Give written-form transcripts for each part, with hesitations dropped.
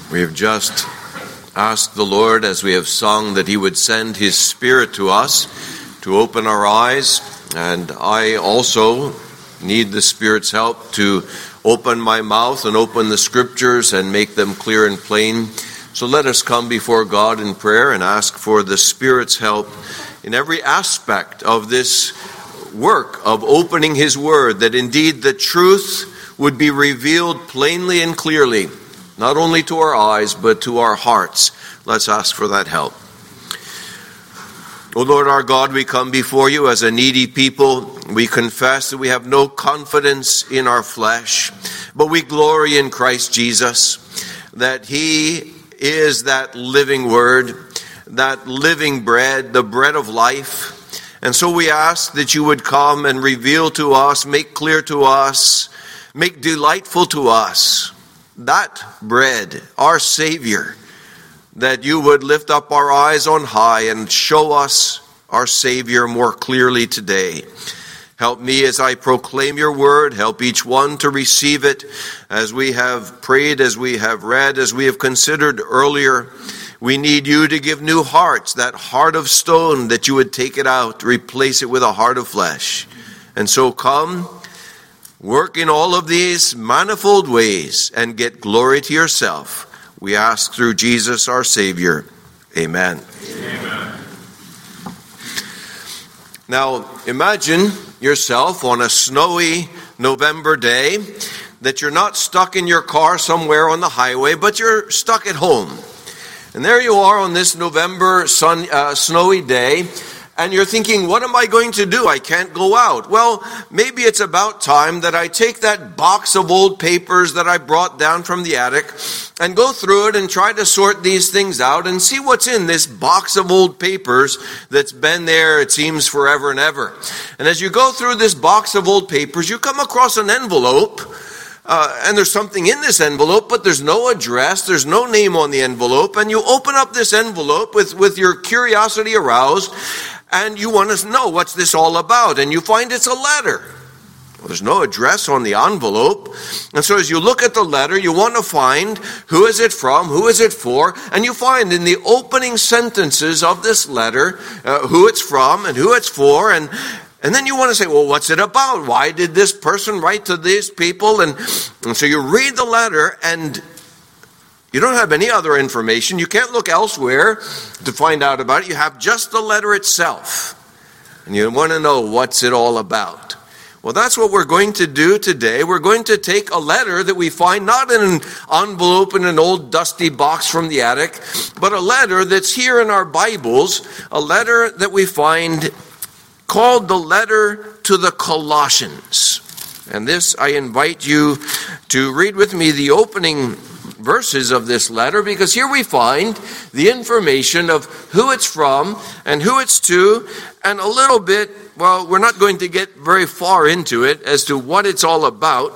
We have just asked the Lord, as we have sung, that He would send His Spirit to us to open our eyes. And I also need the Spirit's help to open my mouth and open the Scriptures and make them clear and plain. So let us come before God in prayer and ask for the Spirit's help in every aspect of this work of opening His Word, that indeed the truth would be revealed plainly and clearly, not only to our eyes, but to our hearts. Let's ask for that help. O Lord our God, we come before you as a needy people. We confess that we have no confidence in our flesh, but we glory in Christ Jesus, that He is that living Word, that living bread, the bread of life. And so we ask that you would come and reveal to us, make clear to us, make delightful to us that bread, our Savior, that you would lift up our eyes on high and show us our Savior more clearly today. Help me as I proclaim your word. Help each one to receive it as we have prayed, as we have read, as we have considered earlier. We need you to give new hearts, that heart of stone, that you would take it out, replace it with a heart of flesh. And so come, work in all of these manifold ways and get glory to yourself. We ask through Jesus our Savior. Amen. Amen. Now, imagine yourself on a snowy November day, that you're not stuck in your car somewhere on the highway, but you're stuck at home. And there you are on this November snowy day, and you're thinking, what am I going to do? I can't go out. Well, maybe it's about time that I take that box of old papers that I brought down from the attic and go through it and try to sort these things out and see what's in this box of old papers that's been there, it seems, forever and ever. And as you go through this box of old papers, you come across an envelope. And there's something in this envelope, but there's no address, there's no name on the envelope, and you open up this envelope with your curiosity aroused, and you want to know what's this all about, and you find it's a letter. Well, there's no address on the envelope, and so as you look at the letter, you want to find who is it from, who is it for, and you find in the opening sentences of this letter who it's from and who it's for, and then you want to say, well, what's it about? Why did this person write to these people? And so you read the letter, and you don't have any other information. You can't look elsewhere to find out about it. You have just the letter itself. And you want to know what's it all about. Well, that's what we're going to do today. We're going to take a letter that we find not in an envelope in an old dusty box from the attic, but a letter that's here in our Bibles, a letter that we find called the letter to the Colossians. And this, I invite you to read with me the opening verses of this letter, because here we find the information of who it's from and who it's to, and a little bit, well, we're not going to get very far into it as to what it's all about,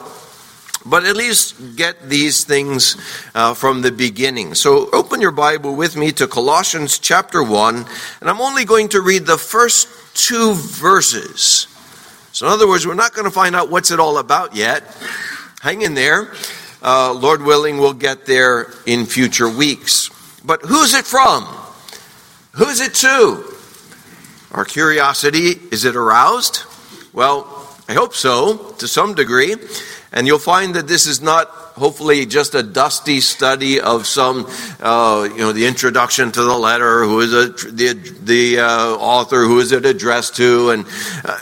but at least get these things from the beginning. So open your Bible with me to Colossians chapter 1, and I'm only going to read the first 2 verses. So in other words, we're not going to find out what's it all about yet. Hang in there. Lord willing, we'll get there in future weeks. But who's it from? Who's it to? Our curiosity, is it aroused? Well, I hope so, to some degree. And you'll find that this is not, hopefully, just a dusty study of some, the introduction to the letter, who is the author, who is it addressed to, and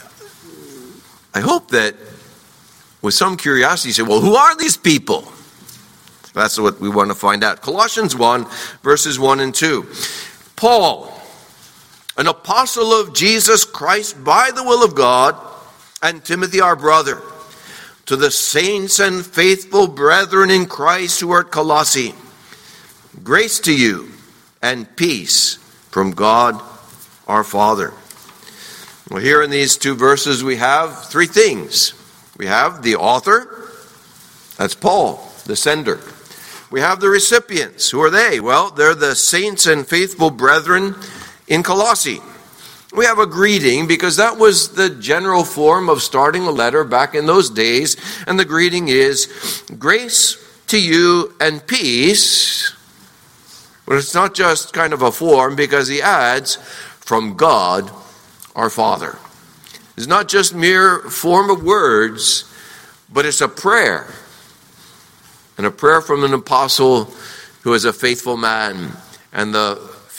I hope that with some curiosity you say, well, who are these people? That's what we want to find out. Colossians 1, verses 1 and 2. Paul, an apostle of Jesus Christ by the will of God, and Timothy our brother, to the saints and faithful brethren in Christ who are at Colossae, grace to you and peace from God our Father. Well, here in these 2 verses we have 3 things. We have the author, that's Paul, the sender. We have the recipients. Who are they? Well, they're the saints and faithful brethren in Colossae. We have a greeting because that was the general form of starting a letter back in those days. And the greeting is, grace to you and peace But it's not just kind of a form, because he adds, from God our Father. It's not just mere form of words, but it's a prayer. And a prayer from an apostle who is a faithful man. And the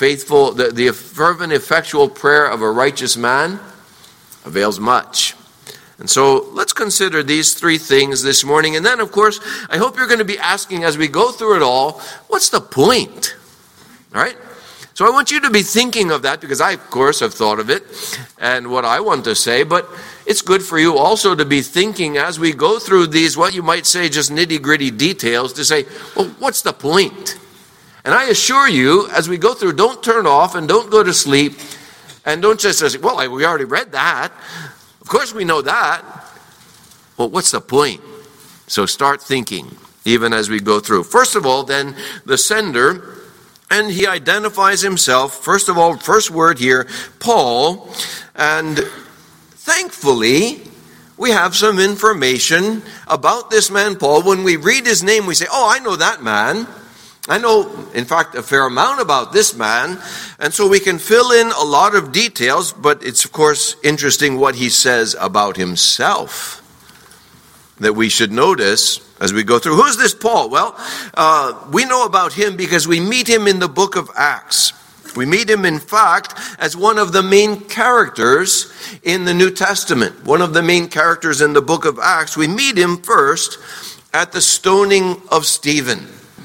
fervent, effectual prayer of a righteous man avails much. And so let's consider these three things this morning. And then, of course, I hope you're going to be asking as we go through it all, what's the point? All right? So I want you to be thinking of that, because I, of course, have thought of it and what I want to say. But it's good for you also to be thinking as we go through these, what you might say, just nitty-gritty details, to say, well, what's the point? And I assure you, as we go through, don't turn off and don't go to sleep. And don't just say, well, we already read that. Of course we know that. Well, what's the point? So start thinking, even as we go through. First of all, then, the sender, and he identifies himself. First of all, first word here, Paul. And thankfully, we have some information about this man, Paul. When we read his name, we say, oh, I know that man. I know, in fact, a fair amount about this man. And so we can fill in a lot of details, but it's, of course, interesting what he says about himself that we should notice as we go through. Who's this Paul? Well, we know about him because we meet him in the book of Acts. We meet him, in fact, as one of the main characters in the New Testament. One of the main characters in the book of Acts. We meet him first at the stoning of Stephen,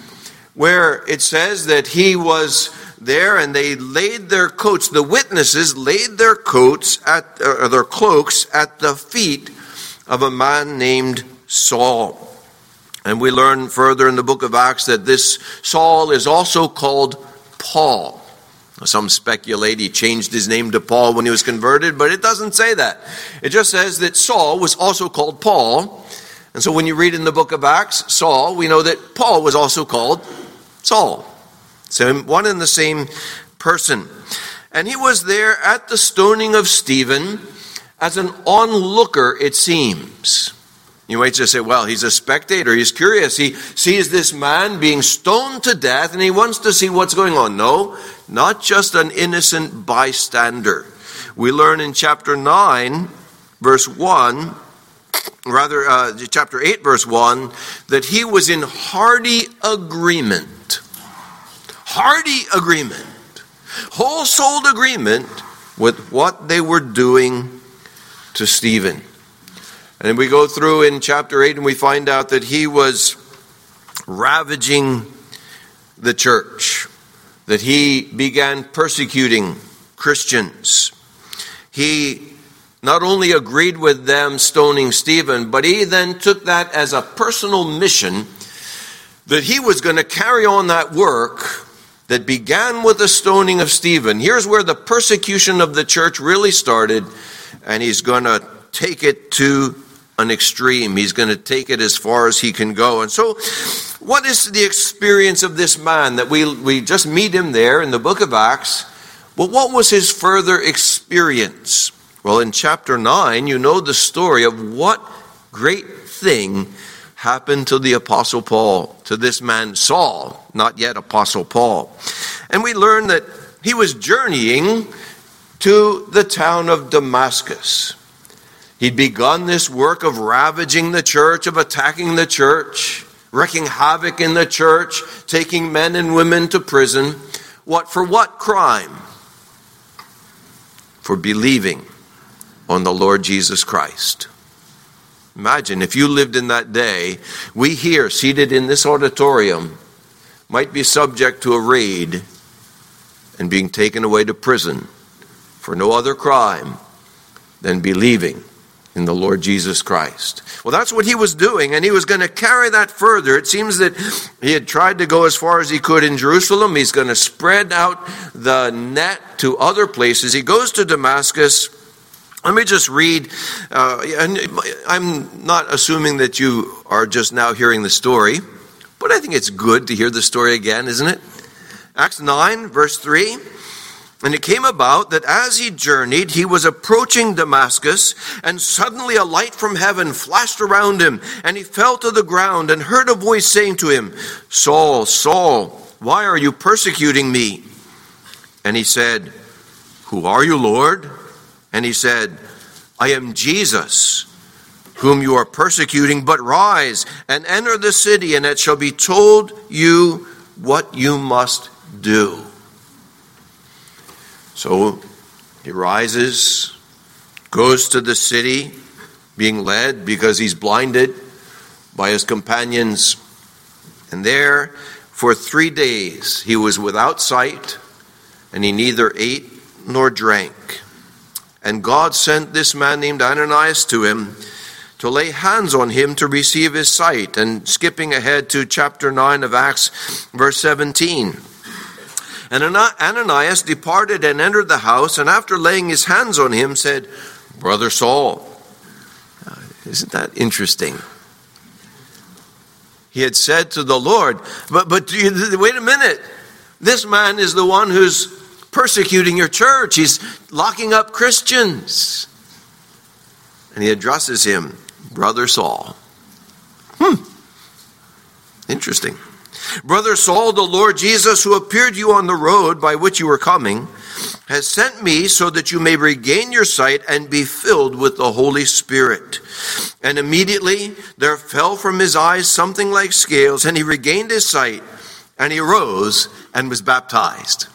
where it says that he was there and they laid their coats, the witnesses laid their coats their cloaks at the feet of a man named Saul. And we learn further in the book of Acts that this Saul is also called Paul. Some speculate he changed his name to Paul when he was converted, but it doesn't say that. It just says that Saul was also called Paul. And so when you read in the book of Acts, Saul, we know that Paul was also called Saul. So one and the same person. And he was there at the stoning of Stephen as an onlooker, it seems. You might just say, well, he's a spectator. He's curious. He sees this man being stoned to death and he wants to see what's going on. No, not just an innocent bystander. We learn in chapter 9, verse 1, chapter 8, verse 1, that he was in hearty agreement. Hearty agreement. Whole-souled agreement with what they were doing to Stephen. And we go through in chapter 8 and we find out that he was ravaging the church, that he began persecuting Christians. He not only agreed with them stoning Stephen, but he then took that as a personal mission that he was going to carry on that work that began with the stoning of Stephen. Here's where the persecution of the church really started, and he's going to take it to an extreme. He's going to take it as far as he can go. And so, what is the experience of this man that we just meet him there in the book of Acts? Well, what was his further experience? Well, in chapter 9, you know the story of what great thing happened to the Apostle Paul, to this man Saul, not yet Apostle Paul. And we learn that he was journeying to the town of Damascus. He'd begun this work of ravaging the church, of attacking the church, wreaking havoc in the church, taking men and women to prison. For what crime? For believing on the Lord Jesus Christ. Imagine if you lived in that day, we here, seated in this auditorium, might be subject to a raid and being taken away to prison for no other crime than believing in the Lord Jesus Christ. Well, that's what he was doing, and he was going to carry that further. It seems that he had tried to go as far as he could in Jerusalem. He's going to spread out the net to other places. He goes to Damascus. Let me just read, and I'm not assuming that you are just now hearing the story, but I think it's good to hear the story again, isn't it? Acts 9, verse 3. And it came about that as he journeyed, he was approaching Damascus, and suddenly a light from heaven flashed around him, and he fell to the ground and heard a voice saying to him, Saul, Saul, why are you persecuting me?" And he said, "Who are you, Lord?" And he said, "I am Jesus, whom you are persecuting, but rise and enter the city, and it shall be told you what you must do." So he rises, goes to the city, being led because he's blinded by his companions. And there, for 3 days, he was without sight, and he neither ate nor drank. And God sent this man named Ananias to him to lay hands on him to receive his sight. And skipping ahead to chapter 9 of Acts, verse 17. And Ananias departed and entered the house, and after laying his hands on him, said, "Brother Saul." Isn't that interesting? He had said to the Lord, but wait a minute. This man is the one who's persecuting your church. He's locking up Christians. And he addresses him, "Brother Saul." Interesting. "Brother Saul, the Lord Jesus, who appeared to you on the road by which you were coming, has sent me so that you may regain your sight and be filled with the Holy Spirit." And immediately there fell from his eyes something like scales, and he regained his sight, and he rose and was baptized.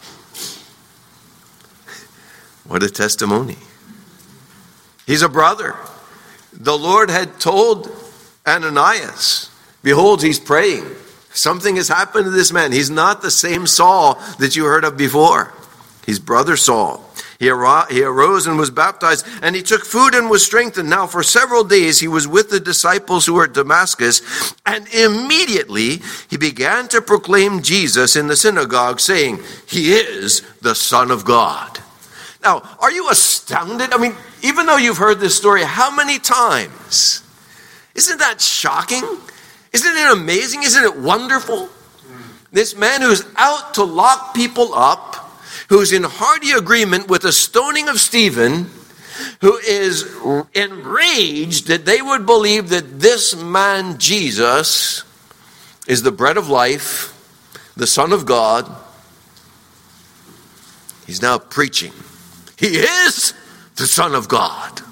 What a testimony. He's a brother. The Lord had told Ananias, "Behold, he's praying. Something has happened to this man. He's not the same Saul that you heard of before. He's brother Saul." He arose and was baptized, and he took food and was strengthened. Now for several days he was with the disciples who were at Damascus, and immediately he began to proclaim Jesus in the synagogue, saying, "He is the Son of God." Now, are you astounded? I mean, even though you've heard this story how many times? Isn't that shocking? Isn't it amazing? Isn't it wonderful? This man who's out to lock people up, who's in hearty agreement with the stoning of Stephen, who is enraged that they would believe that this man Jesus is the bread of life, the Son of God. He's now preaching. He is the Son of God.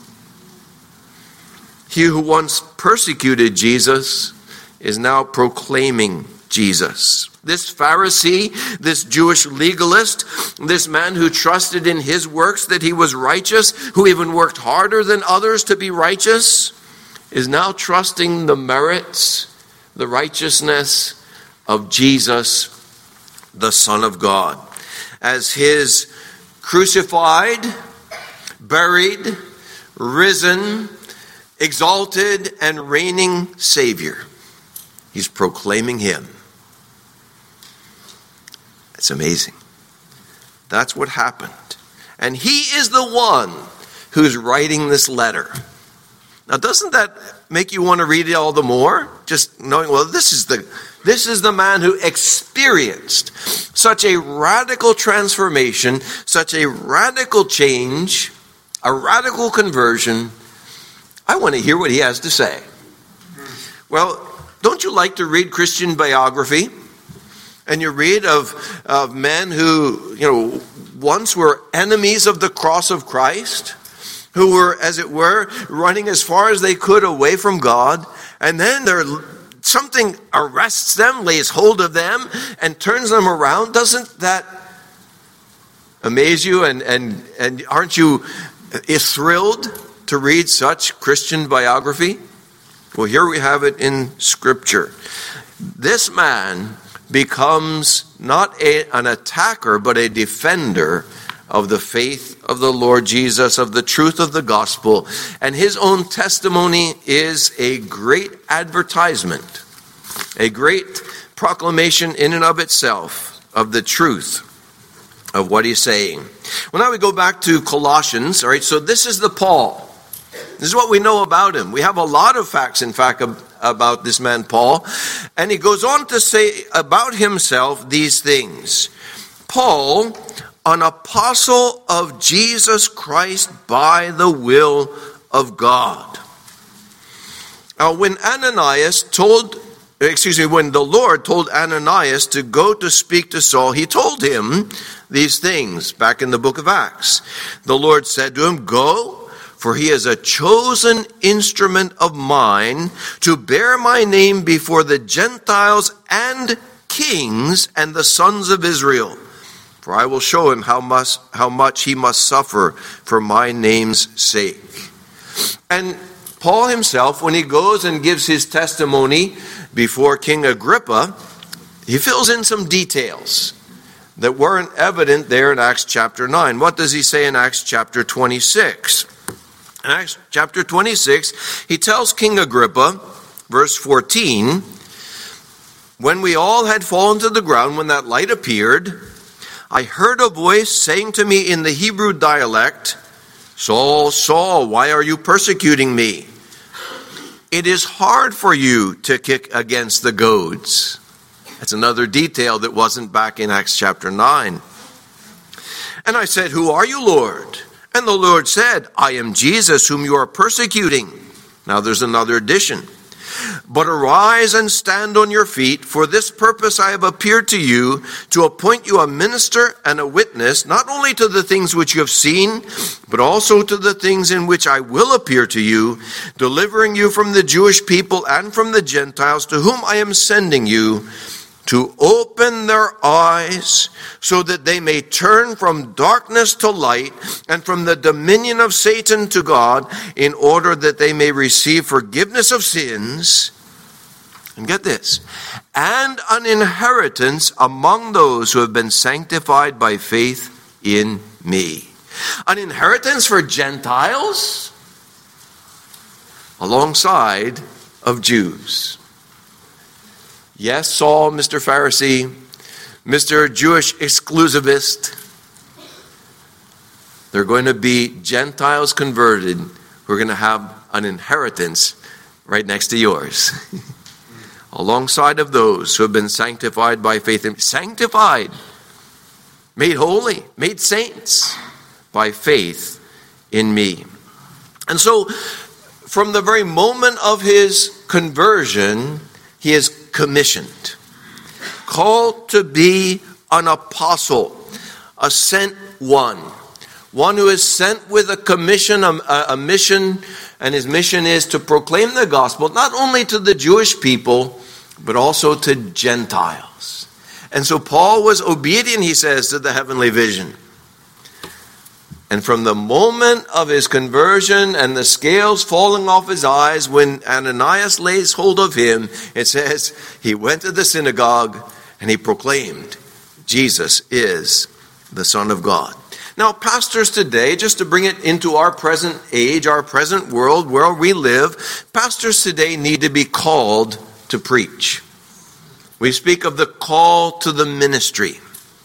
He who once persecuted Jesus is now proclaiming Jesus. This Pharisee, this Jewish legalist, this man who trusted in his works that he was righteous, who even worked harder than others to be righteous, is now trusting the merits, the righteousness of Jesus, the Son of God, as his crucified, buried, risen, exalted, and reigning Savior. He's proclaiming him. It's amazing. That's what happened. And he is the one who's writing this letter. Now, doesn't that make you want to read it all the more? Just knowing, well, this is the man who experienced such a radical transformation, such a radical change, a radical conversion. I want to hear what he has to say. Well, don't you like to read Christian biography? And you read of men who, once were enemies of the cross of Christ, who were, as it were, running as far as they could away from God, and then something arrests them, lays hold of them, and turns them around. Doesn't that amaze you? And aren't you thrilled to read such Christian biography? Well, here we have it in Scripture. This man becomes not an attacker, but a defender of the faith of the Lord Jesus, of the truth of the gospel. And his own testimony is a great advertisement, a great proclamation in and of itself of the truth of what he's saying. Well, now we go back to Colossians. All right, so this is the Paul. This is what we know about him. We have a lot of facts, in fact, about this man Paul. And he goes on to say about himself these things. Paul, an apostle of Jesus Christ by the will of God. Now, when Ananias told when the Lord told Ananias to go to speak to Saul, he told him these things back in the book of Acts. The Lord said to him, "Go, for he is a chosen instrument of mine to bear my name before the Gentiles and kings and the sons of Israel. For I will show him how much he must suffer for my name's sake." And Paul himself, when he goes and gives his testimony before King Agrippa, he fills in some details that weren't evident there in Acts chapter 9. What does he say in Acts chapter 26? In Acts chapter 26, he tells King Agrippa, verse 14, "When we all had fallen to the ground, when that light appeared, I heard a voice saying to me in the Hebrew dialect, 'Saul, Saul, why are you persecuting me? It is hard for you to kick against the goads.'" That's another detail that wasn't back in Acts chapter 9. "And I said, 'Who are you, Lord?' And the Lord said, 'I am Jesus whom you are persecuting.'" Now there's another addition. "But arise and stand on your feet. For this purpose I have appeared to you, to appoint you a minister and a witness, not only to the things which you have seen, but also to the things in which I will appear to you, delivering you from the Jewish people and from the Gentiles, to whom I am sending you, to open their eyes so that they may turn from darkness to light and from the dominion of Satan to God, in order that they may receive forgiveness of sins," and get this, "and an inheritance among those who have been sanctified by faith in me." An inheritance for Gentiles alongside of Jews. Yes, Saul, Mr. Pharisee, Mr. Jewish exclusivist, there are going to be Gentiles converted who are going to have an inheritance right next to yours. Alongside of those who have been sanctified by faith. Sanctified, made holy, made saints by faith in me. And so, from the very moment of his conversion, he is commissioned, called to be an apostle, a sent one who is sent with a commission, a mission, and his mission is to proclaim the gospel not only to the Jewish people, but also to Gentiles. And so Paul was obedient, he says, to the heavenly vision. And from the moment of his conversion and the scales falling off his eyes, when Ananias lays hold of him, it says he went to the synagogue and he proclaimed, Jesus is the Son of God. Now, pastors today, just to bring it into our present age, our present world where we live, pastors today need to be called to preach. We speak of the call to the ministry.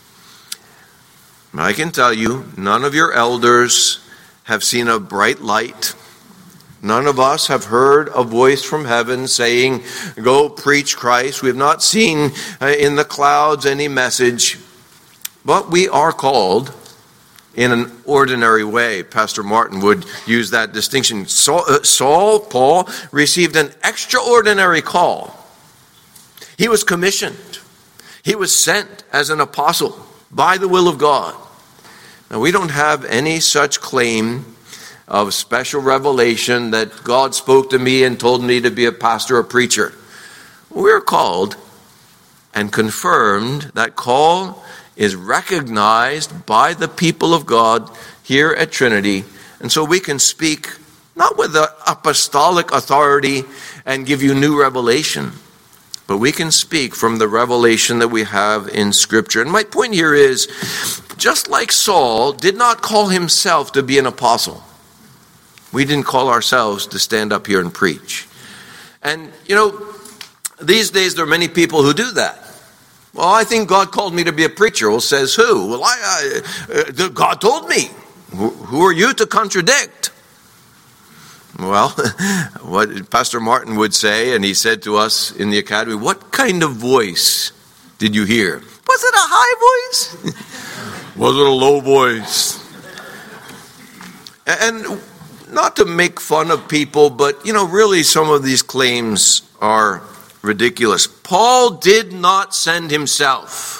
I can tell you, none of your elders have seen a bright light. None of us have heard a voice from heaven saying, "Go preach Christ." We have not seen in the clouds any message. But we are called in an ordinary way. Pastor Martin would use that distinction. Paul, received an extraordinary call. He was commissioned. He was sent as an apostle by the will of God. Now, we don't have any such claim of special revelation that God spoke to me and told me to be a pastor or preacher. We're called and confirmed. That call is recognized by the people of God here at Trinity. And so we can speak not with the apostolic authority and give you new revelation, but we can speak from the revelation that we have in Scripture. And my point here is, just like Saul did not call himself to be an apostle, we didn't call ourselves to stand up here and preach. And, these days there are many people who do that. Well, I think God called me to be a preacher. Well, says who? Well, God told me. Who are you to contradict? Well, what Pastor Martin would say, and he said to us in the academy, what kind of voice did you hear? Was it a high voice? Was it a low voice? And not to make fun of people, but, really some of these claims are ridiculous. Paul did not send himself.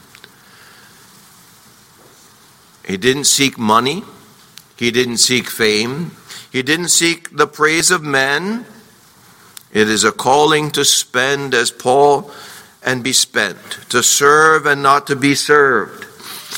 He didn't seek money. He didn't seek fame. He didn't seek the praise of men. It is a calling to spend as Paul and be spent, to serve and not to be served.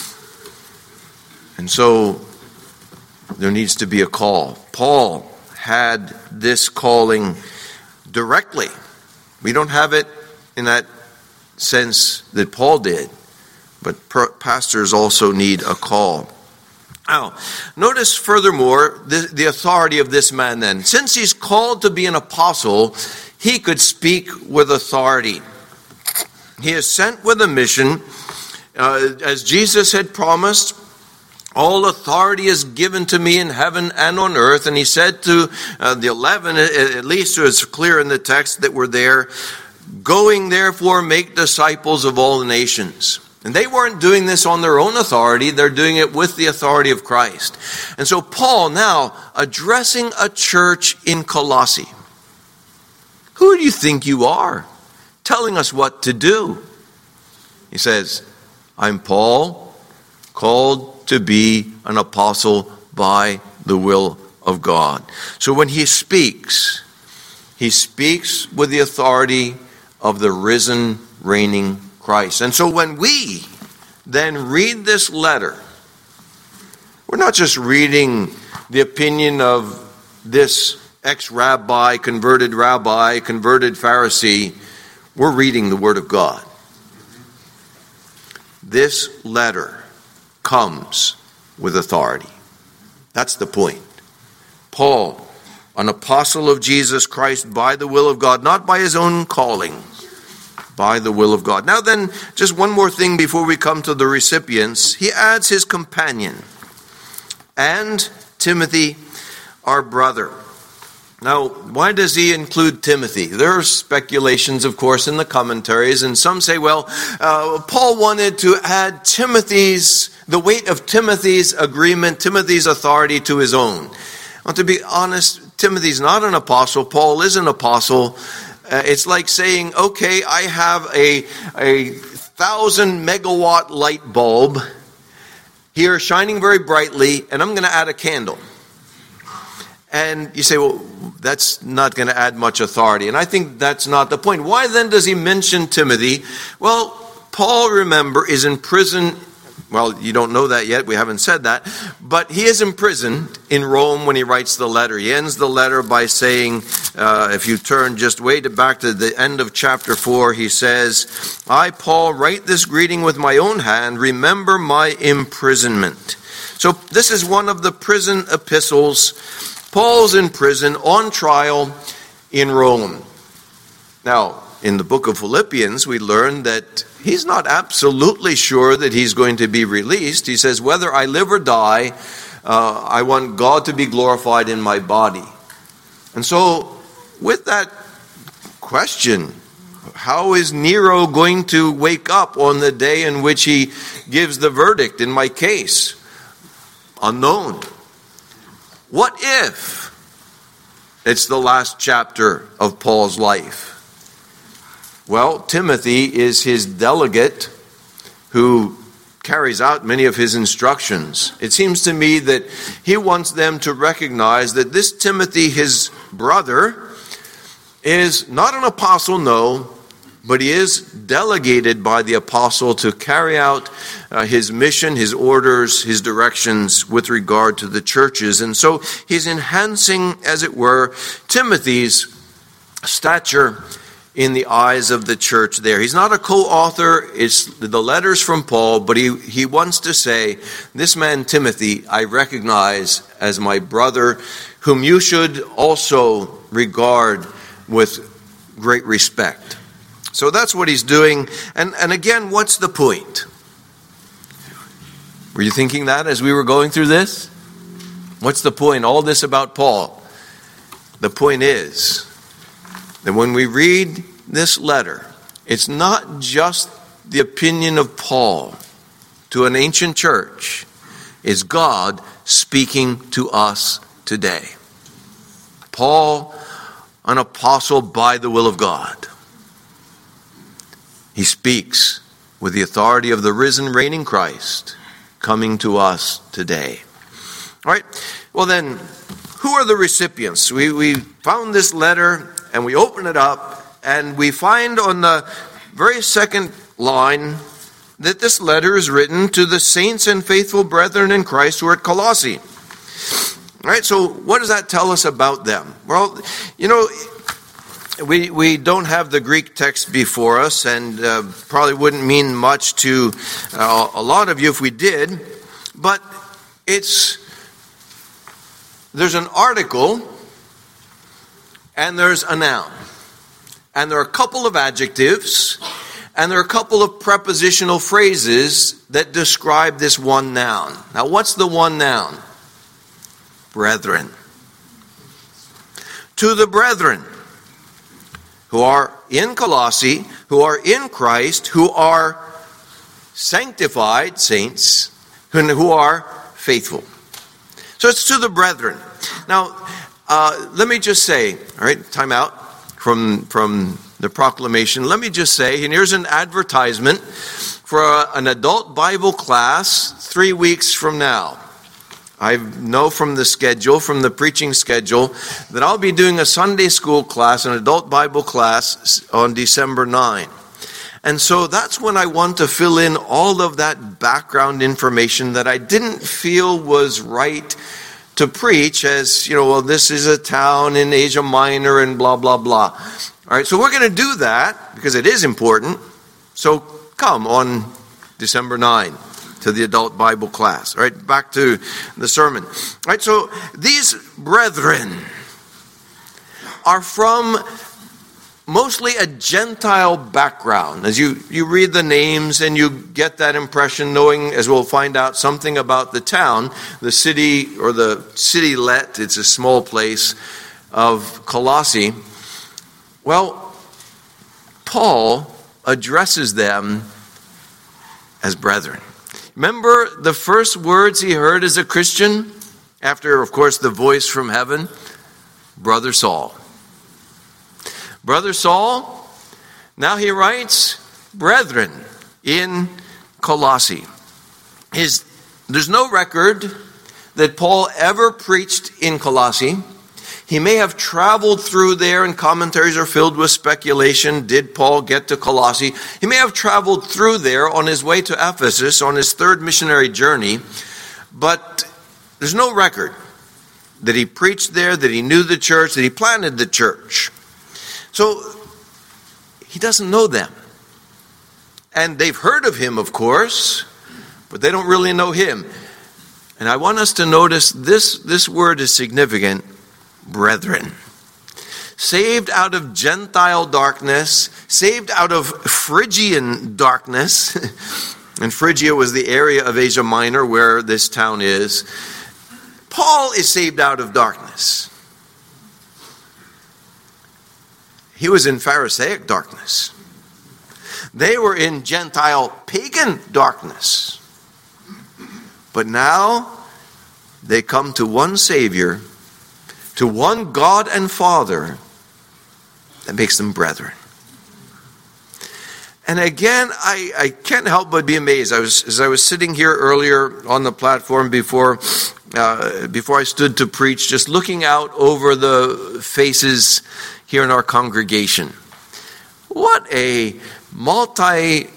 And so there needs to be a call. Paul had this calling directly. We don't have it in that sense that Paul did, but pastors also need a call. Now, notice furthermore the authority of this man then. Since he's called to be an apostle, he could speak with authority. He is sent with a mission. As Jesus had promised, all authority is given to me in heaven and on earth. And he said to the 11, at least it was clear in the text that were there, going therefore make disciples of all the nations. And they weren't doing this on their own authority. They're doing it with the authority of Christ. And so Paul now addressing a church in Colossae. Who do you think you are? Telling us what to do. He says, I'm Paul, called to be an apostle by the will of God. So when he speaks with the authority of the risen, reigning Christ. And so when we then read this letter, we're not just reading the opinion of this ex-rabbi, converted Pharisee. We're reading the Word of God. This letter comes with authority. That's the point. Paul, an apostle of Jesus Christ by the will of God, not by his own calling, by the will of God. Now then, just one more thing before we come to the recipients. He adds his companion and Timothy, our brother. Now, why does he include Timothy? There are speculations, of course, in the commentaries, and some say, well, Paul wanted to add the weight of Timothy's agreement, Timothy's authority to his own. Well, to be honest, Timothy's not an apostle. Paul is an apostle. It's like saying, okay, I have a 1,000 megawatt light bulb here shining very brightly, and I'm going to add a candle. And you say, well, that's not going to add much authority. And I think that's not the point. Why then does he mention Timothy? Well, Paul, remember, is in prison. Well, you don't know that yet. We haven't said that. But he is imprisoned in Rome when he writes the letter. He ends the letter by saying, if you turn just way back to the end of chapter 4, he says, I, Paul, write this greeting with my own hand. Remember my imprisonment. So this is one of the prison epistles. Paul's in prison on trial in Rome. Now, in the book of Philippians, we learn that he's not absolutely sure that he's going to be released. He says, whether I live or die, I want God to be glorified in my body. And so, with that question, how is Nero going to wake up on the day in which he gives the verdict in my case? Unknown. What if it's the last chapter of Paul's life? Well, Timothy is his delegate who carries out many of his instructions. It seems to me that he wants them to recognize that this Timothy, his brother, is not an apostle, no, but he is delegated by the apostle to carry out his mission, his orders, his directions with regard to the churches. And so he's enhancing, as it were, Timothy's stature in the eyes of the church there. He's not a co-author. It's the letters from Paul, but he wants to say, this man Timothy I recognize as my brother, whom you should also regard with great respect. So that's what he's doing. And again, what's the point? Were you thinking that as we were going through this? What's the point? All this about Paul. The point is that when we read this letter, it's not just the opinion of Paul to an ancient church. It's God speaking to us today. Paul, an apostle by the will of God. He speaks with the authority of the risen, reigning Christ coming to us today. All right, well then, who are the recipients? We found this letter and we open it up and we find on the very second line that this letter is written to the saints and faithful brethren in Christ who are at Colossae. All right, so what does that tell us about them? Well, we don't have the Greek text before us, and probably wouldn't mean much to a lot of you if we did, but there's an article and there's a noun. And there are a couple of adjectives and there are a couple of prepositional phrases that describe this one noun. Now, what's the one noun? Brethren. To the brethren who are in Colossae, who are in Christ, who are sanctified saints, who are faithful. So it's to the brethren. Now, let me just say, all right, time out from the proclamation. Let me just say, and here's an advertisement for an adult Bible class 3 weeks from now. I know from the schedule, from the preaching schedule, that I'll be doing a Sunday school class, an adult Bible class, on December 9. And so that's when I want to fill in all of that background information that I didn't feel was right to preach as, well, this is a town in Asia Minor and blah, blah, blah. All right, so we're going to do that because it is important. So come on December 9 to the adult Bible class. All right, back to the sermon. All right, so these brethren are from mostly a Gentile background. As you read the names and you get that impression, knowing, as we'll find out, something about the town, the city, or the citylet, it's a small place, of Colossae. Well, Paul addresses them as brethren. Remember the first words he heard as a Christian? After, of course, the voice from heaven? Brother Saul. Brother Saul, now he writes, brethren in Colossae. There's no record that Paul ever preached in Colossae. He may have traveled through there, and commentaries are filled with speculation. Did Paul get to Colossae? He may have traveled through there on his way to Ephesus on his third missionary journey, but there's no record that he preached there, that he knew the church, that he planted the church. So he doesn't know them. And they've heard of him, of course, but they don't really know him. And I want us to notice this word is significant. Brethren. Saved out of Gentile darkness, saved out of Phrygian darkness, and Phrygia was the area of Asia Minor where this town is. Paul is saved out of darkness. He was in Pharisaic darkness. They were in Gentile pagan darkness. But now they come to one Savior, to one God and Father that makes them brethren. And again, I can't help but be amazed. As I was sitting here earlier on the platform before I stood to preach, just looking out over the faces here in our congregation. What a multicolored,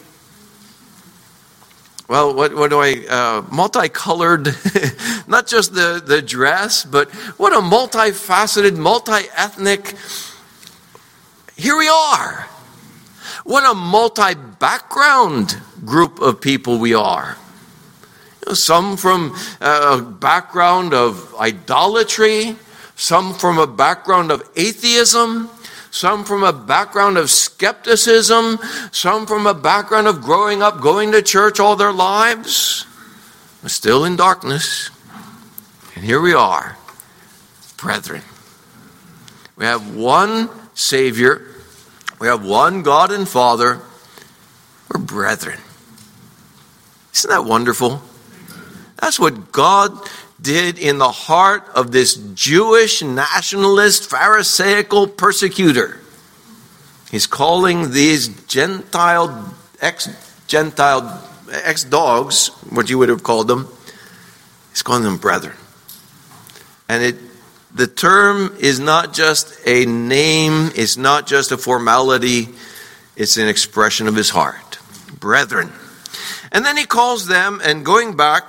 not just the dress, but what a multifaceted, multi-ethnic, here we are. What a multi-background group of people we are. Some from a background of idolatry, some from a background of atheism, some from a background of skepticism, some from a background of growing up, going to church all their lives, but still in darkness. And here we are, brethren. We have one Savior. We have one God and Father. We're brethren. Isn't that wonderful? That's what God did in the heart of this Jewish nationalist Pharisaical persecutor. He's calling these ex-Gentile, ex-dogs, what you would have called them, he's calling them brethren. And the term is not just a name, it's not just a formality, it's an expression of his heart. Brethren. And then he calls them, and going back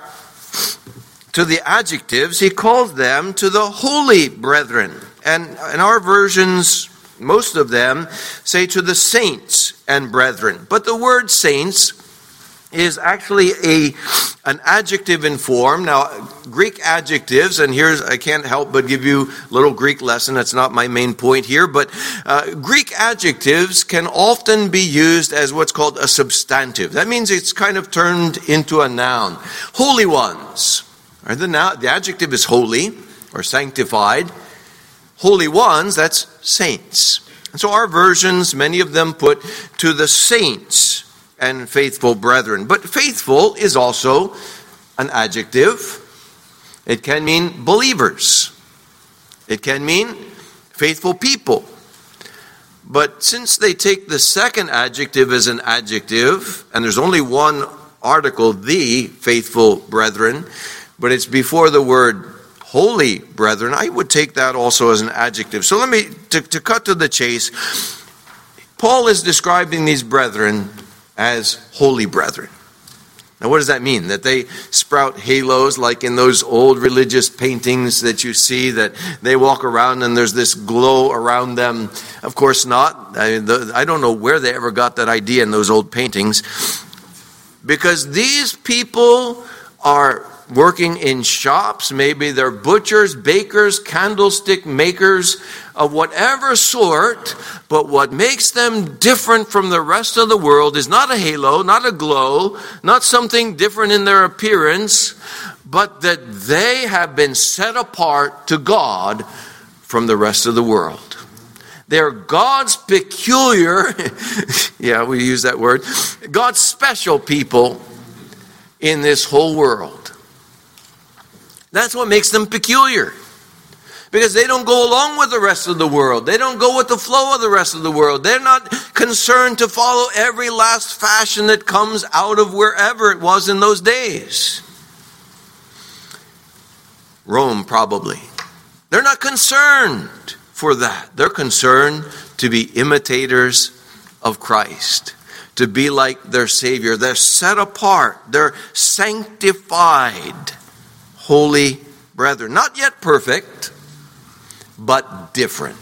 to the adjectives, he calls them to the holy brethren. And in our versions, most of them say to the saints and brethren. But the word saints is actually an adjective in form. Now, Greek adjectives, and I can't help but give you a little Greek lesson. That's not my main point here. But Greek adjectives can often be used as what's called a substantive. That means it's kind of turned into a noun. Holy ones. Right? The adjective is holy or sanctified. Holy ones, that's saints. And so our versions, many of them put to the saints and faithful brethren. But faithful is also an adjective. It can mean believers. It can mean faithful people. But since they take the second adjective as an adjective, and there's only one article, the faithful brethren, but it's before the word holy brethren, I would take that also as an adjective. So to cut to the chase, Paul is describing these brethren as holy brethren. Now what does that mean? That they sprout halos like in those old religious paintings that you see, that they walk around and there's this glow around them? Of course not. I don't know where they ever got that idea in those old paintings. Because these people are working in shops, maybe they're butchers, bakers, candlestick makers of whatever sort, but what makes them different from the rest of the world is not a halo, not a glow, not something different in their appearance, but that they have been set apart to God from the rest of the world. They're God's peculiar, yeah, we use that word, God's special people in this whole world. That's what makes them peculiar. Because they don't go along with the rest of the world. They don't go with the flow of the rest of the world. They're not concerned to follow every last fashion that comes out of wherever it was in those days. Rome, probably. They're not concerned for that. They're concerned to be imitators of Christ. To be like their Savior. They're set apart. They're sanctified. Holy brethren. Not yet perfect, but different.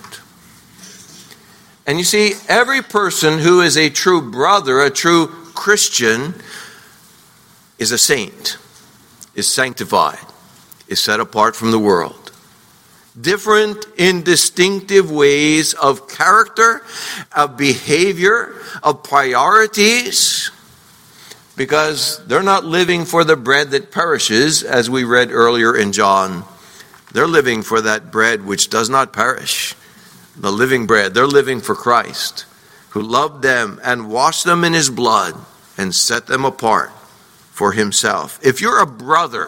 And you see, every person who is a true brother, a true Christian, is a saint, is sanctified, is set apart from the world. Different in distinctive ways of character, of behavior, of priorities, because they're not living for the bread that perishes, as we read earlier in John. They're living for that bread which does not perish, the living bread. They're living for Christ, who loved them and washed them in his blood and set them apart for himself. If you're a brother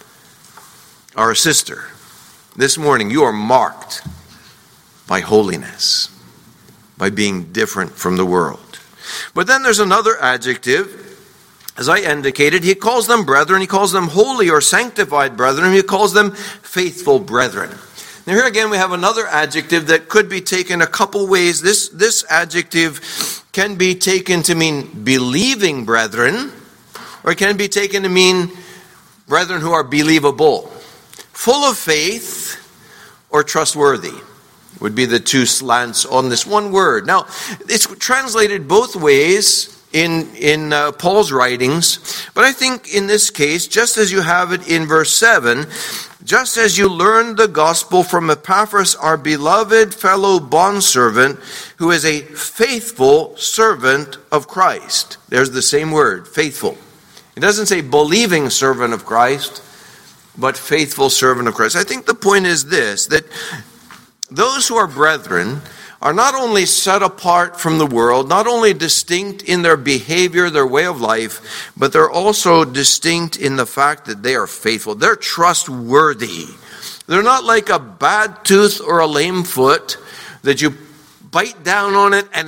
or a sister, this morning you are marked by holiness, by being different from the world. But then there's another adjective. As I indicated, he calls them brethren, he calls them holy or sanctified brethren, he calls them faithful brethren. Now here again we have another adjective that could be taken a couple ways. This adjective can be taken to mean believing brethren, or it can be taken to mean brethren who are believable. Full of faith or trustworthy would be the two slants on this one word. Now, it's translated both ways in Paul's writings, but I think in this case, just as you have it in verse 7, just as you learned the gospel from Epaphras, our beloved fellow bondservant, who is a faithful servant of Christ. There's the same word, faithful. It doesn't say believing servant of Christ, but faithful servant of Christ. I think the point is this, that those who are brethren are not only set apart from the world, not only distinct in their behavior, their way of life, but they're also distinct in the fact that they are faithful. They're trustworthy. They're not like a bad tooth or a lame foot that you bite down on it and it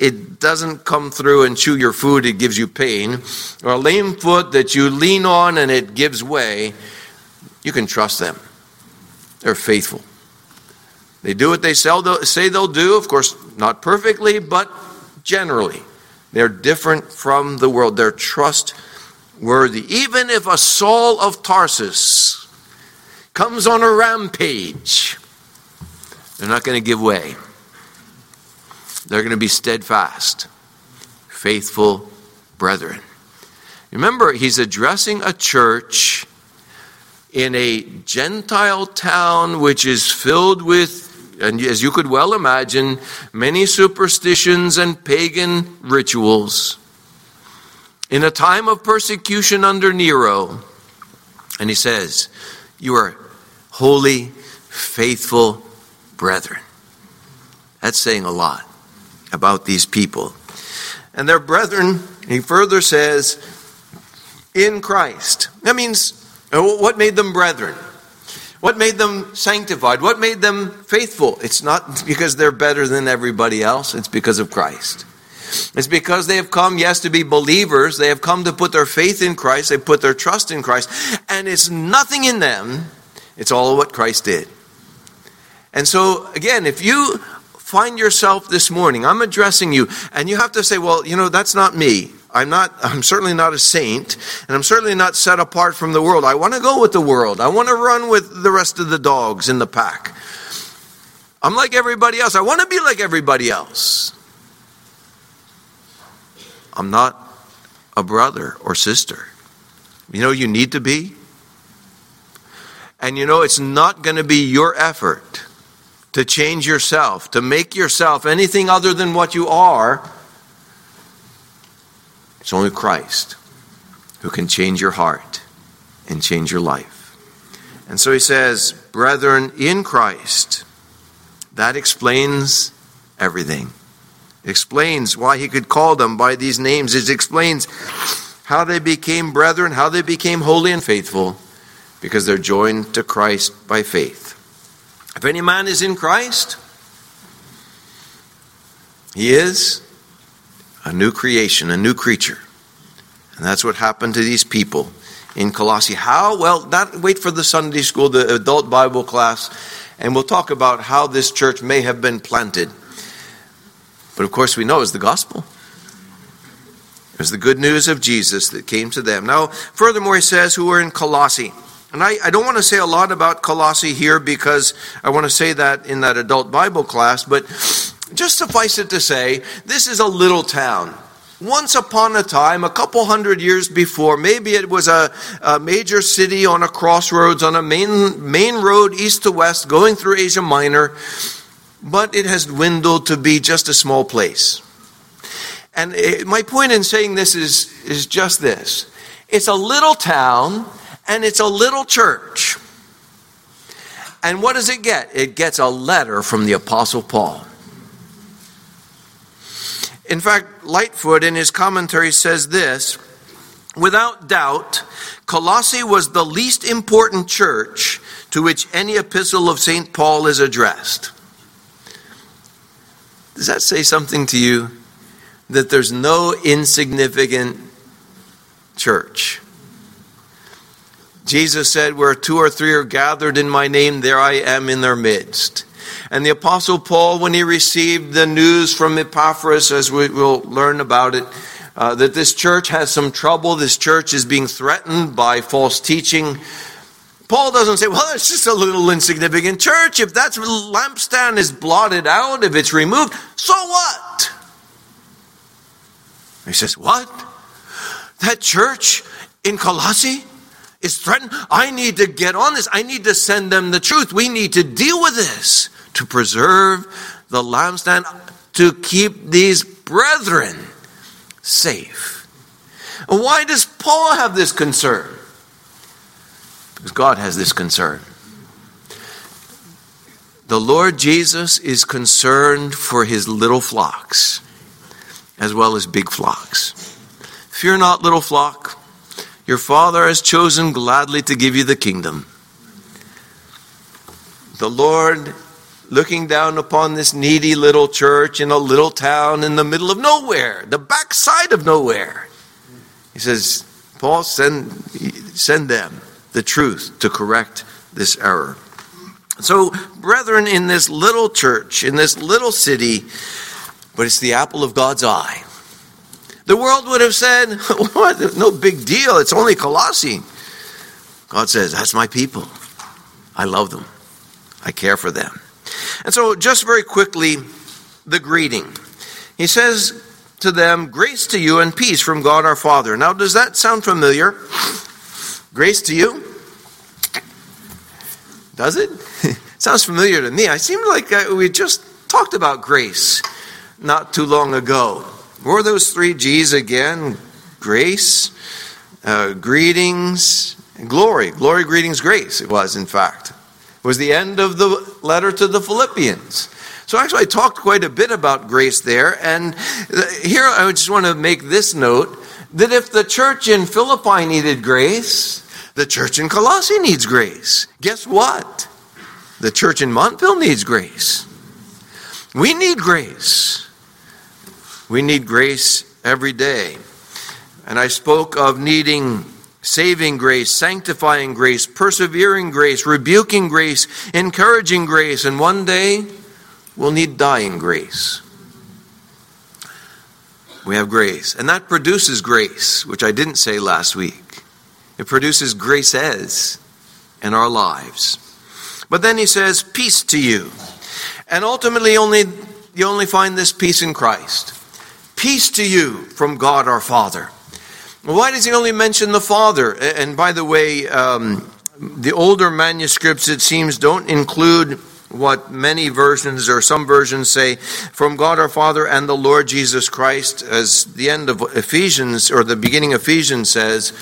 it doesn't come through and chew your food, it gives you pain, or a lame foot that you lean on and it gives way, you can trust them. They're faithful. They do what they say they'll do, of course, not perfectly, but generally. They're different from the world. They're trustworthy. Even if a Saul of Tarsus comes on a rampage, they're not going to give way. They're going to be steadfast, faithful brethren. Remember, he's addressing a church in a Gentile town which is filled with, and as you could well imagine, many superstitions and pagan rituals. In a time of persecution under Nero, and he says, you are holy, faithful brethren. That's saying a lot about these people. And their brethren, he further says, in Christ. That means, what made them brethren? What made them sanctified? What made them faithful? It's not because they're better than everybody else. It's because of Christ. It's because they have come, yes, to be believers. They have come to put their faith in Christ. They put their trust in Christ. And it's nothing in them. It's all what Christ did. And so, again, if you find yourself this morning, I'm addressing you, and you have to say, well, that's not me. I'm certainly not a saint, and I'm certainly not set apart from the world. I want to go with the world. I want to run with the rest of the dogs in the pack. I'm like everybody else. I want to be like everybody else. I'm not a brother or sister. You need to be. And it's not going to be your effort to change yourself, to make yourself anything other than what you are. It's only Christ who can change your heart and change your life. And so he says, brethren in Christ. That explains everything. It explains why he could call them by these names. It explains how they became brethren, how they became holy and faithful, because they're joined to Christ by faith. If any man is in Christ, he is a new creation, a new creature. And that's what happened to these people in Colossae. How? Well, wait for the Sunday school, the adult Bible class, and we'll talk about how this church may have been planted. But of course we know it's the gospel. It was the good news of Jesus that came to them. Now, furthermore, he says who are in Colossae. And I don't want to say a lot about Colossae here because I want to say that in that adult Bible class, but just suffice it to say, this is a little town. Once upon a time, a couple hundred years before, maybe it was a major city on a crossroads, on a main road east to west, going through Asia Minor, but it has dwindled to be just a small place. And my point in saying this is just this. It's a little town, and it's a little church. And what does it get? It gets a letter from the Apostle Paul. In fact, Lightfoot in his commentary says this, without doubt, Colossae was the least important church to which any epistle of St. Paul is addressed. Does that say something to you? That there's no insignificant church. Jesus said, where 2 or 3 are gathered in my name, there I am in their midst. And the Apostle Paul, when he received the news from Epaphras, as we will learn about it, that this church has some trouble, this church is being threatened by false teaching, Paul doesn't say, well, it's just a little insignificant church. If that lampstand is blotted out, if it's removed, so what? He says, what? That church in Colossae is threatened? I need to get on this. I need to send them the truth. We need to deal with this to preserve the lampstand, to keep these brethren safe. And why does Paul have this concern? Because God has this concern. The Lord Jesus is concerned for his little flocks as well as big flocks. Fear not, little flock. Your Father has chosen gladly to give you the kingdom. The Lord looking down upon this needy little church in a little town in the middle of nowhere, the backside of nowhere. He says, Paul, send them the truth to correct this error. So, brethren, in this little church, in this little city, but it's the apple of God's eye. The world would have said, what? No big deal. It's only Colossae. God says, that's my people. I love them. I care for them. And so, just very quickly, the greeting. He says to them, grace to you and peace from God our Father. Now, does that sound familiar? Grace to you? Does it? Sounds familiar to me. I seem like we just talked about grace not too long ago. What were those 3 G's again? Grace, greetings, and glory. Glory, greetings, grace, it was, in fact. It was the end of the letter to the Philippians. So actually I talked quite a bit about grace there. And here I just want to make this note, that if the church in Philippi needed grace, the church in Colossae needs grace. Guess what? The church in Montville needs grace. We need grace. We need grace every day. And I spoke of needing saving grace, sanctifying grace, persevering grace, rebuking grace, encouraging grace, and one day we'll need dying grace. We have grace, and that produces grace, which I didn't say last week. It produces graces in our lives. But then he says, peace to you. And ultimately, you only find this peace in Christ. Peace to you from God our Father. Why does he only mention the Father? And by the way, the older manuscripts, it seems, don't include what many versions or some versions say, from God our Father and the Lord Jesus Christ, as the end of Ephesians, or the beginning of Ephesians says.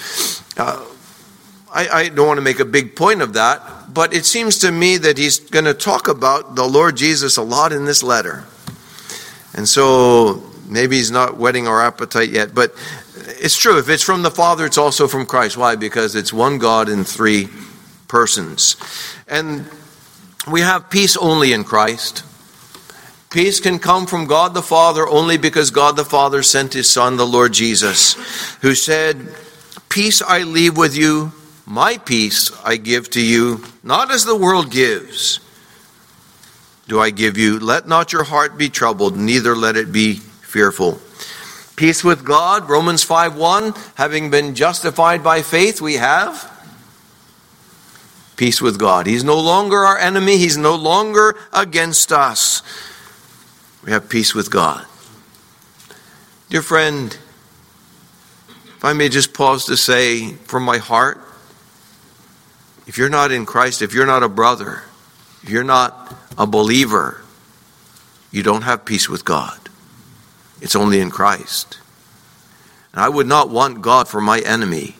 I don't want to make a big point of that, but it seems to me that he's going to talk about the Lord Jesus a lot in this letter. And so maybe he's not whetting our appetite yet, but it's true. If it's from the Father, it's also from Christ. Why? Because it's one God in 3 persons. And we have peace only in Christ. Peace can come from God the Father only because God the Father sent his Son, the Lord Jesus, who said, peace I leave with you, my peace I give to you, not as the world gives, do I give you. Let not your heart be troubled, neither let it be fearful. Peace with God, Romans 5:1, having been justified by faith, we have peace with God. He's no longer our enemy. He's no longer against us. We have peace with God. Dear friend, if I may just pause to say from my heart, if you're not in Christ, if you're not a brother, if you're not a believer, you don't have peace with God. It's only in Christ. And I would not want God for my enemy.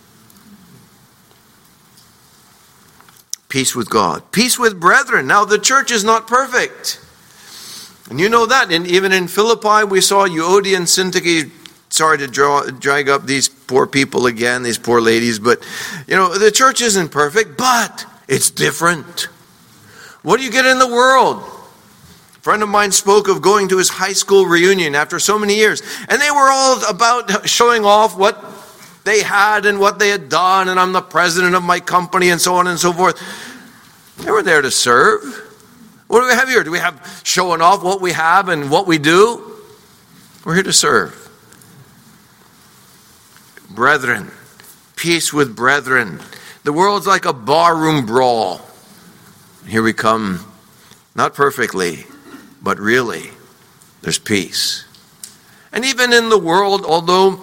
Peace with God. Peace with brethren. Now the church is not perfect. And you know that. And even in Philippi we saw Euodia and Syntyche. Sorry to drag up these poor people again, these poor ladies. But, the church isn't perfect, but it's different. What do you get in the world? A friend of mine spoke of going to his high school reunion after so many years. And they were all about showing off what they had and what they had done. And I'm the president of my company and so on and so forth. They were there to serve. What do we have here? Do we have showing off what we have and what we do? We're here to serve. Brethren, peace with brethren. The world's like a barroom brawl. Here we come, not perfectly, but really, there's peace. And even in the world, although,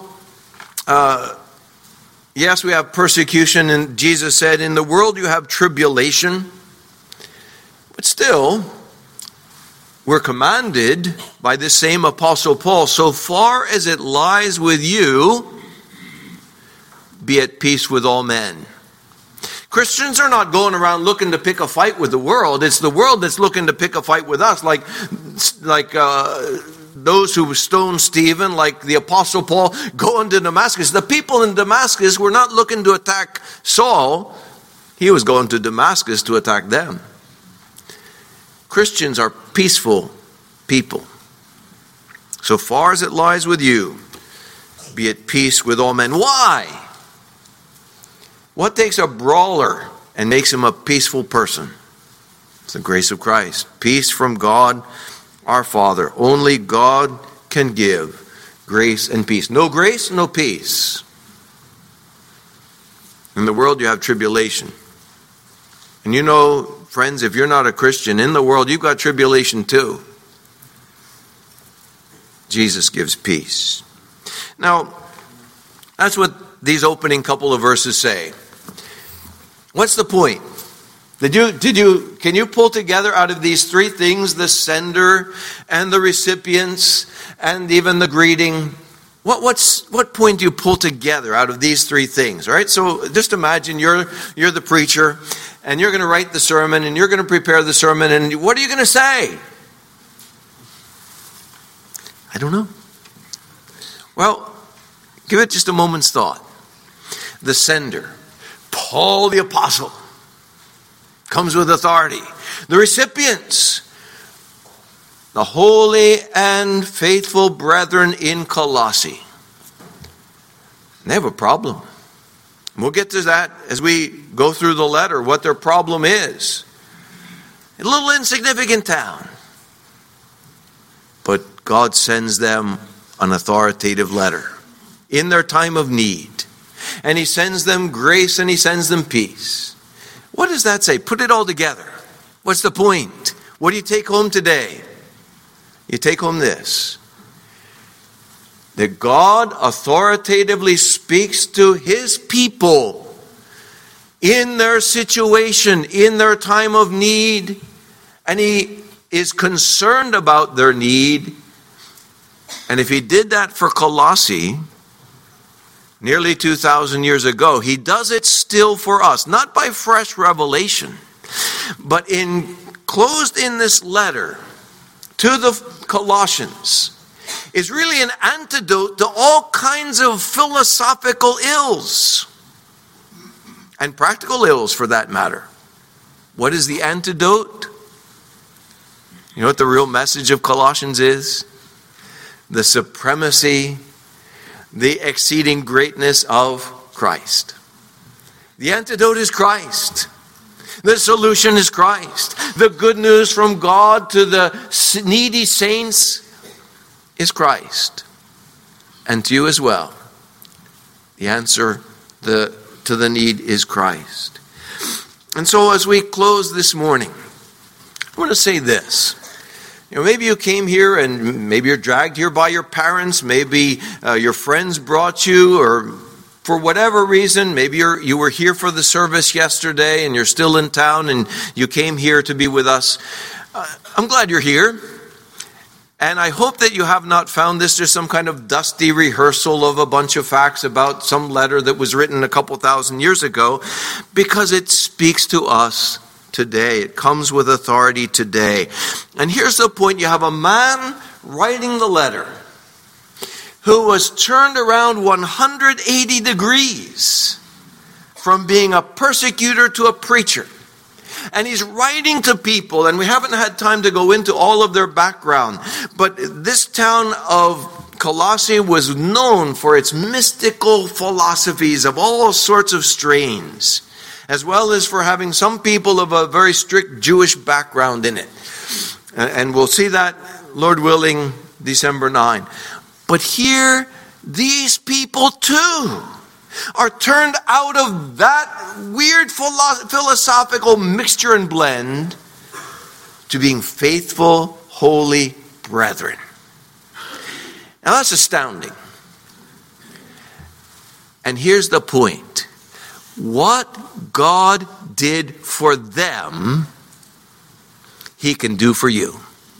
yes, we have persecution, and Jesus said, in the world you have tribulation, but still, we're commanded by this same Apostle Paul, so far as it lies with you, be at peace with all men. Christians are not going around looking to pick a fight with the world. It's the world that's looking to pick a fight with us, like those who stoned Stephen, like the Apostle Paul going to Damascus. The people in Damascus were not looking to attack Saul. He was going to Damascus to attack them. Christians are peaceful people. So far as it lies with you, be at peace with all men. Why? What takes a brawler and makes him a peaceful person? It's the grace of Christ. Peace from God our Father. Only God can give grace and peace. No grace, no peace. In the world you have tribulation. And you know, friends, if you're not a Christian, in the world you've got tribulation too. Jesus gives peace. Now, that's what these opening couple of verses say. What's the point? Can you pull together out of these three things, the sender and the recipients and even the greeting? What point do you pull together out of these three things? All right, so just imagine you're the preacher and you're going to write the sermon and you're going to prepare the sermon, and what are you going to say? I don't know. Well, give it just a moment's thought. The sender, Paul the apostle, comes with authority. The recipients, the holy and faithful brethren in Colossae. They have a problem. We'll get to that as we go through the letter, what their problem is. A little insignificant town. But God sends them an authoritative letter in their time of need. And He sends them grace and He sends them peace. What does that say? Put it all together. What's the point? What do you take home today? You take home this: that God authoritatively speaks to His people in their situation, in their time of need, and He is concerned about their need. And if He did that for Colossae nearly 2,000 years ago, He does it still for us, not by fresh revelation, but enclosed in this letter to the Colossians is really an antidote to all kinds of philosophical ills and practical ills, for that matter. What is the antidote? You know what the real message of Colossians is? The supremacy, the exceeding greatness of Christ. The antidote is Christ. The solution is Christ. The good news from God to the needy saints is Christ. And to you as well. The answer to the need is Christ. And so as we close this morning, I want to say this. You know, maybe you came here and maybe you're dragged here by your parents. Maybe your friends brought you, or for whatever reason, maybe you were here for the service yesterday and you're still in town and you came here to be with us. I'm glad you're here. And I hope that you have not found this just some kind of dusty rehearsal of a bunch of facts about some letter that was written a couple thousand years ago, because it speaks to us today. It comes with authority today. And here's the point. You have a man writing the letter who was turned around 180 degrees from being a persecutor to a preacher. And he's writing to people, and we haven't had time to go into all of their background, but this town of Colossae was known for its mystical philosophies of all sorts of strains, as well as for having some people of a very strict Jewish background in it. And we'll see that, Lord willing, December 9. But here, these people too are turned out of that weird philosophical mixture and blend to being faithful, holy brethren. Now that's astounding. And here's the point. What God did for them, He can do for you.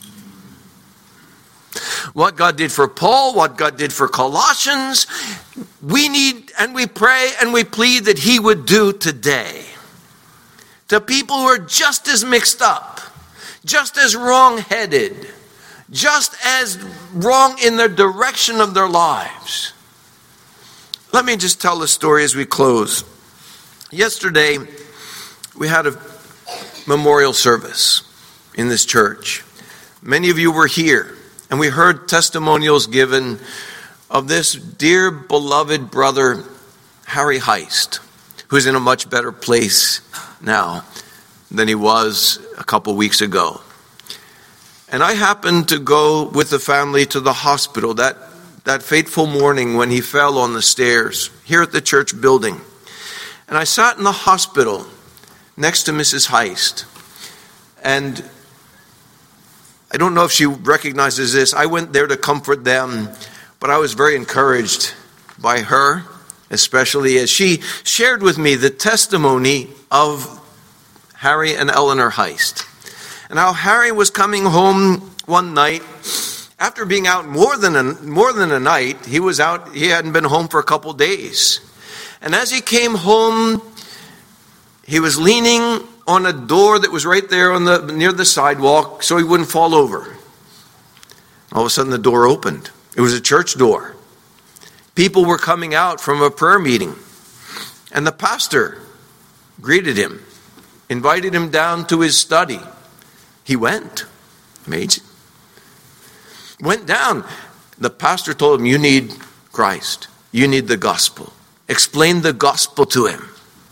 What God did for Paul, what God did for Colossians, we need and we pray and we plead that He would do today. To people who are just as mixed up, just as wrong-headed, just as wrong in their direction of their lives. Let me just tell a story as we close. Yesterday, we had a memorial service in this church. Many of you were here, and we heard testimonials given of this dear beloved brother, Harry Heist, who's in a much better place now than he was a couple weeks ago. And I happened to go with the family to the hospital that fateful morning when he fell on the stairs here at the church building. And I sat in the hospital next to Mrs. Heist. And I don't know if she recognizes this. I went there to comfort them, but I was very encouraged by her, especially as she shared with me the testimony of Harry and Eleanor Heist. And how Harry was coming home one night after being out more than a night. He hadn't been home for a couple days. And as he came home, he was leaning on a door that was right there near the sidewalk so he wouldn't fall over. All of a sudden the door opened. It was a church door. People were coming out from a prayer meeting. And the pastor greeted him, invited him down to his study. He went. Amazing. Went down. The pastor told him, you need Christ. You need the gospel. Explained the gospel to him.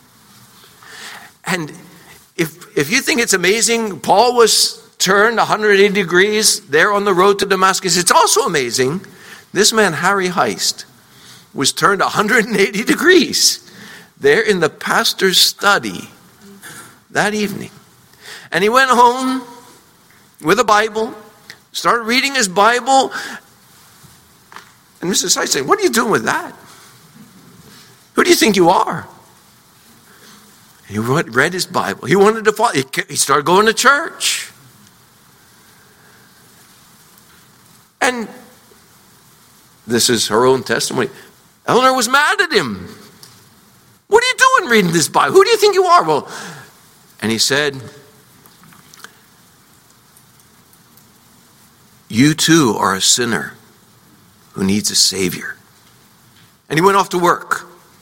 And if you think it's amazing, Paul was turned 180 degrees there on the road to Damascus. It's also amazing, this man, Harry Heist, was turned 180 degrees there in the pastor's study that evening. And he went home with a Bible, started reading his Bible. And Mrs. Heist said, what are you doing with that? Who do you think you are? He read his Bible. He wanted to follow. He started going to church. And this is her own testimony. Eleanor was mad at him. What are you doing reading this Bible? Who do you think you are? Well, and he said, you too are a sinner who needs a Savior. And he went off to work.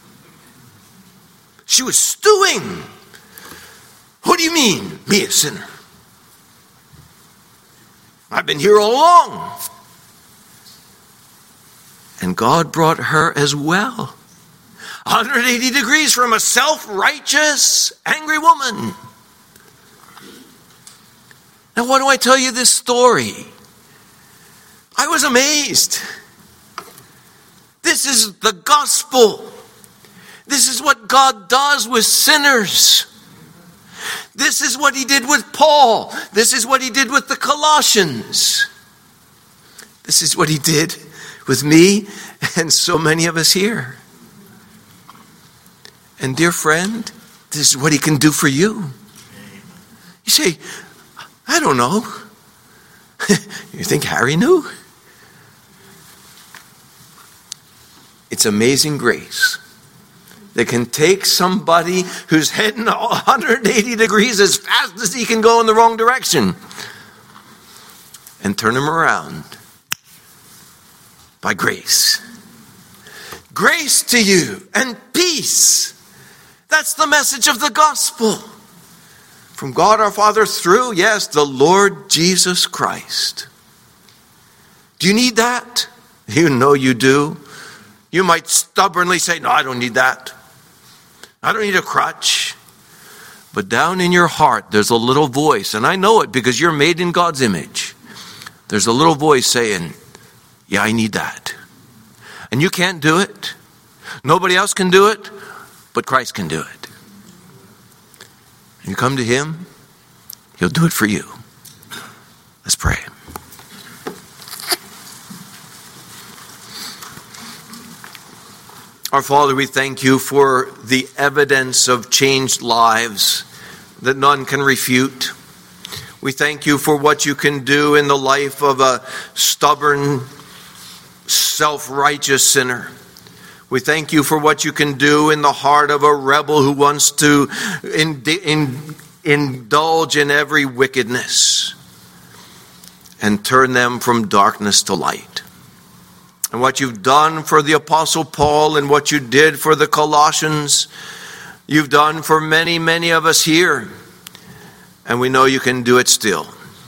She was stewing. What do you mean, me a sinner? I've been here all along. And God brought her as well. 180 degrees from a self-righteous, angry woman. Now, why do I tell you this story? I was amazed. This is the gospel. This is what God does with sinners. This is what he did with Paul. This is what he did with the Colossians. This is what he did with me and so many of us here. And dear friend, this is what he can do for you. You say, I don't know. You think Harry knew? It's amazing grace that can take somebody who's heading 180 degrees as fast as he can go in the wrong direction and turn him around by grace. Grace to you and peace. That's the message of the gospel. From God our Father through, yes, the Lord Jesus Christ. Do you need that? You know you do. You might stubbornly say, no, I don't need that. I don't need a crutch. But down in your heart, there's a little voice, and I know it because you're made in God's image. There's a little voice saying, yeah, I need that. And you can't do it. Nobody else can do it, but Christ can do it. And you come to him, he'll do it for you. Let's pray. Our Father, we thank you for the evidence of changed lives that none can refute. We thank you for what you can do in the life of a stubborn, self-righteous sinner. We thank you for what you can do in the heart of a rebel who wants to indulge in every wickedness and turn them from darkness to light. And what you've done for the Apostle Paul and what you did for the Colossians, you've done for many, many of us here. And we know you can do it still.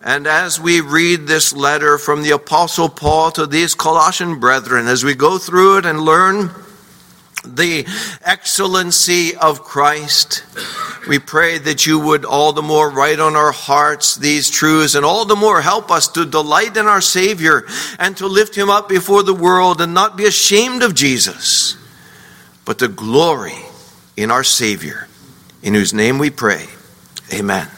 And as we read this letter from the Apostle Paul to these Colossian brethren, as we go through it and learn the excellency of Christ, we pray that you would all the more write on our hearts these truths, and all the more help us to delight in our Savior and to lift him up before the world and not be ashamed of Jesus, but to glory in our Savior, in whose name we pray. Amen.